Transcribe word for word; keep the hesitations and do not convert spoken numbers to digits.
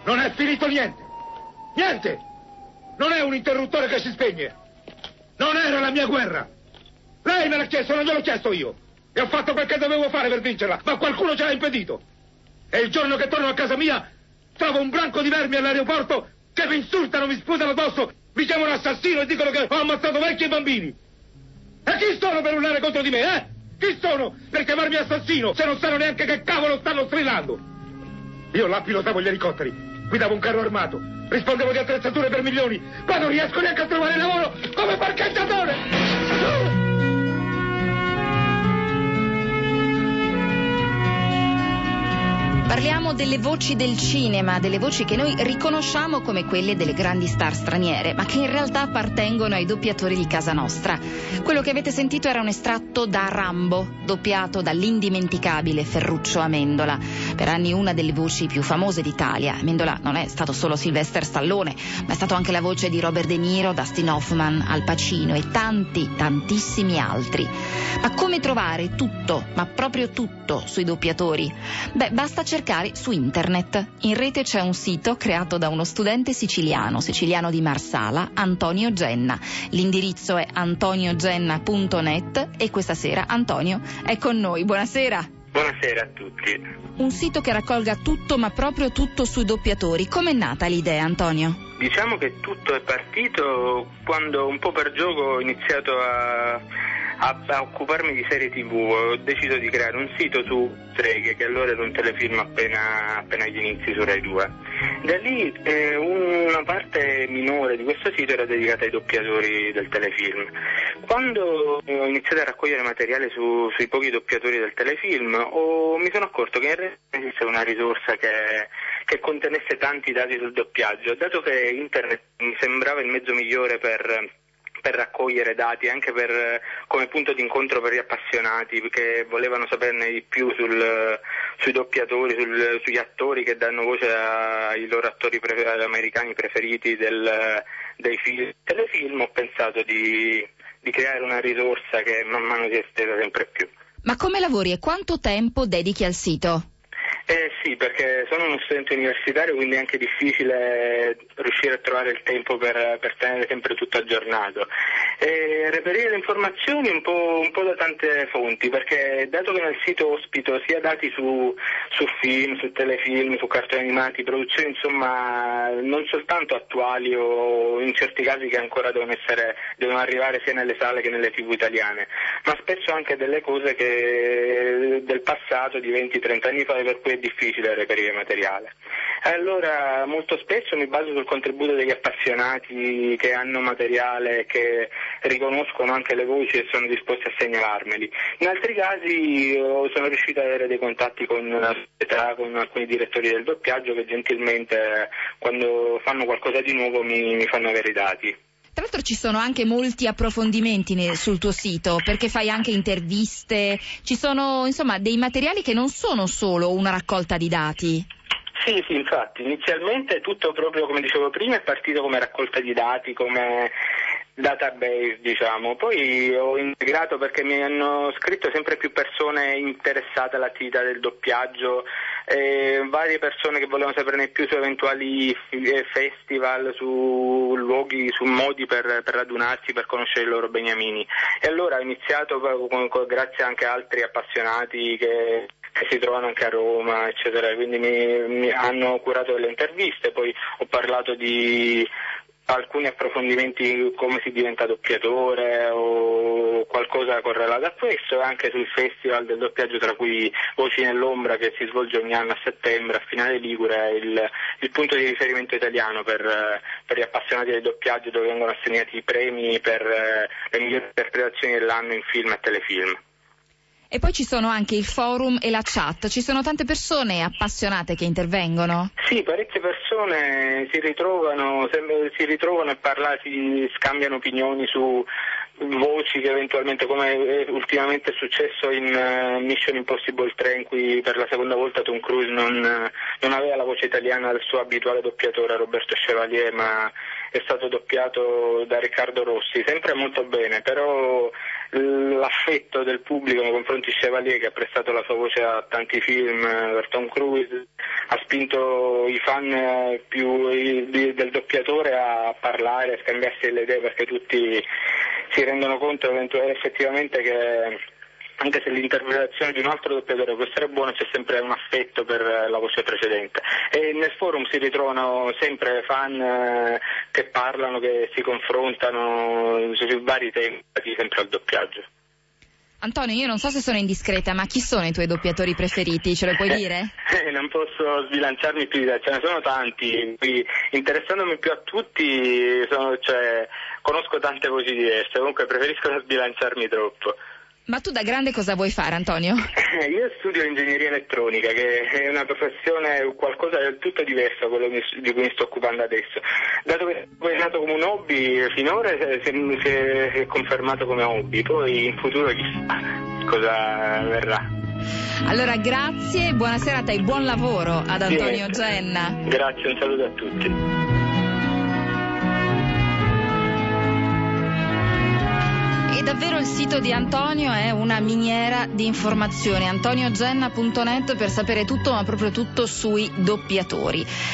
Non è finito niente. Niente. Non è un interruttore che si spegne. Non era la mia guerra. Lei me l'ha chiesto, non gliel'ho chiesto io. E ho fatto quel che dovevo fare per vincerla, ma qualcuno ce l'ha impedito. E il giorno che torno a casa mia, trovo un branco di vermi all'aeroporto che mi insultano, mi sputano addosso, mi chiamano assassino e dicono che ho ammazzato vecchi e bambini. E chi sono per urlare contro di me, eh? Chi sono per chiamarmi assassino se non sanno neanche che cavolo stanno strillando? Io là pilotavo gli elicotteri, guidavo un carro armato, rispondevo di attrezzature per milioni, ma non riesco neanche a trovare lavoro come parcheggiatore! Parliamo delle voci del cinema, delle voci che noi riconosciamo come quelle delle grandi star straniere, ma che in realtà appartengono ai doppiatori di casa nostra. Quello che avete sentito era un estratto da Rambo, doppiato dall'indimenticabile Ferruccio Amendola. Per anni una delle voci più famose d'Italia. Amendola non è stato solo Sylvester Stallone, ma è stato anche la voce di Robert De Niro, Dustin Hoffman, Al Pacino e tanti, tantissimi altri. Ma come trovare tutto, ma proprio tutto, sui doppiatori? Beh, basta cercare su internet. In rete c'è un sito creato da uno studente siciliano, siciliano di Marsala, Antonio Genna. L'indirizzo è antonio genna punto net e questa sera Antonio è con noi. Buonasera. Buonasera a tutti. Un sito che raccolga tutto, ma proprio tutto sui doppiatori. Com'è nata l'idea, Antonio? Diciamo che tutto è partito quando un po' per gioco ho iniziato a, a, a occuparmi di serie tivù. Ho deciso di creare un sito su Streghe, che allora era un telefilm appena, appena agli inizi su Rai due. Da lì eh, una parte minore di questo sito era dedicata ai doppiatori del telefilm. Quando ho iniziato a raccogliere materiale su, sui pochi doppiatori del telefilm, ho, mi sono accorto che in realtà esiste una risorsa che, che contenesse tanti dati sul doppiaggio, dato che internet mi sembrava il mezzo migliore per... per raccogliere dati, anche per, come punto di incontro per gli appassionati che volevano saperne di più sul, sui doppiatori, sul, sugli attori che danno voce ai loro attori pre- americani preferiti del, dei film, telefilm. Ho pensato di, di creare una risorsa che man mano si estesa sempre più. Ma come lavori e quanto tempo dedichi al sito? Eh sì, perché sono uno studente universitario, quindi è anche difficile riuscire a trovare il tempo per, per tenere sempre tutto aggiornato. E reperire le informazioni un po', un po' da tante fonti, perché dato che nel sito ospito sia dati su, su film, su telefilm, su cartoni animati, produzioni insomma non soltanto attuali o in certi casi che ancora devono essere, devono arrivare sia nelle sale che nelle tivù italiane, ma spesso anche delle cose che del passato di venti trenta anni fa, per cui è difficile reperire materiale. Allora molto spesso mi baso sul contributo degli appassionati che hanno materiale, che riconoscono anche le voci e sono disposti a segnalarmeli. In altri casi sono riuscito ad avere dei contatti con la società, con alcuni direttori del doppiaggio che gentilmente quando fanno qualcosa di nuovo mi, mi fanno avere i dati. Tra l'altro ci sono anche molti approfondimenti nel, sul tuo sito, perché fai anche interviste, ci sono insomma dei materiali che non sono solo una raccolta di dati. Sì, sì, infatti, inizialmente tutto proprio come dicevo prima è partito come raccolta di dati, come database diciamo, poi ho integrato perché mi hanno scritto sempre più persone interessate all'attività del doppiaggio, eh, varie persone che volevano saperne più su eventuali festival, su luoghi, su modi per, per radunarsi, per conoscere i loro beniamini, e allora ho iniziato con, con, grazie anche a altri appassionati che che si trovano anche a Roma, eccetera, quindi mi, mi hanno curato delle interviste, poi ho parlato di alcuni approfondimenti, come si diventa doppiatore o qualcosa correlato a questo, e anche sul festival del doppiaggio, tra cui Voci nell'ombra, che si svolge ogni anno a settembre a Finale Ligure, il, il punto di riferimento italiano per, per gli appassionati del doppiaggio, dove vengono assegnati i premi per le migliori interpretazioni dell'anno in film e telefilm. E poi ci sono anche il forum e la chat, ci sono tante persone appassionate che intervengono? Sì, parecchie persone si ritrovano, si ritrovano e parlano, si scambiano opinioni su voci che eventualmente, come ultimamente è successo in uh, Mission Impossible tre, in cui per la seconda volta Tom Cruise non, non aveva la voce italiana del suo abituale doppiatore Roberto Chevalier, ma è stato doppiato da Riccardo Rossi, sempre molto bene, però l'affetto del pubblico nei confronti di Chevalier, che ha prestato la sua voce a tanti film per Tom Cruise, ha spinto i fan più del doppiatore a parlare, a scambiarsi le idee, perché tutti si rendono conto effettivamente che anche se l'interpretazione di un altro doppiatore può essere buona, c'è sempre un affetto per la voce precedente, e nel forum si ritrovano sempre fan eh, che parlano, che si confrontano su vari temi sempre al doppiaggio. Antonio, io non so se sono indiscreta, ma chi sono i tuoi doppiatori preferiti? Ce lo puoi dire? Eh, non posso sbilanciarmi più di te, ce ne sono tanti, qui, interessandomi più a tutti, sono, cioè, conosco tante voci diverse, comunque preferisco non sbilanciarmi troppo. Ma tu da grande cosa vuoi fare, Antonio? Io studio ingegneria elettronica, che è una professione, qualcosa del tutto diverso da quello di cui mi sto occupando adesso. Dato che è nato come un hobby finora, si è, si è confermato come hobby, poi in futuro chissà cosa verrà. Allora grazie, buona serata e buon lavoro ad Antonio sì. Genna. Grazie, un saluto a tutti. E davvero il sito di Antonio è una miniera di informazioni, antonio genna punto net, per sapere tutto, ma proprio tutto sui doppiatori.